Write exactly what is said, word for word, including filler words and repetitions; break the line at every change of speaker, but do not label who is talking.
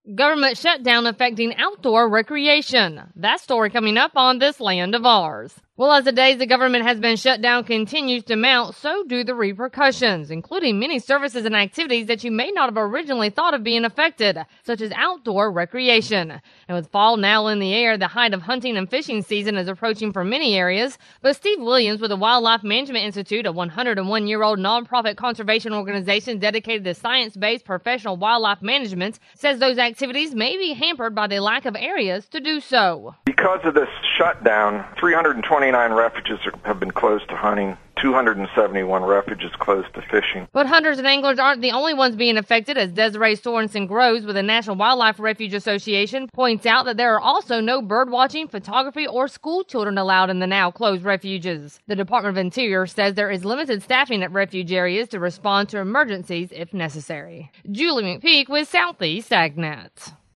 Government shutdown affecting outdoor recreation. That story coming up on This Land of Ours. Well, as the days the government has been shut down continues to mount, so do the repercussions, including many services and activities that you may not have originally thought of being affected, such as outdoor recreation. And with fall now in the air, the height of hunting and fishing season is approaching for many areas. But Steve Williams with the Wildlife Management Institute, a one hundred one year old nonprofit conservation organization dedicated to science-based professional wildlife management, says those activities may be hampered by the lack of areas to do so.
Because of this shutdown, three hundred twenty-nine refuges have been closed to hunting, two hundred seventy-one refuges closed to fishing.
But hunters and anglers aren't the only ones being affected, as Desiree Sorensen Groves with the National Wildlife Refuge Association points out that there are also no bird watching, photography, or school children allowed in the now closed refuges. The Department of Interior says there is limited staffing at refuge areas to respond to emergencies if necessary. Julie McPeak with Southeast AgNet.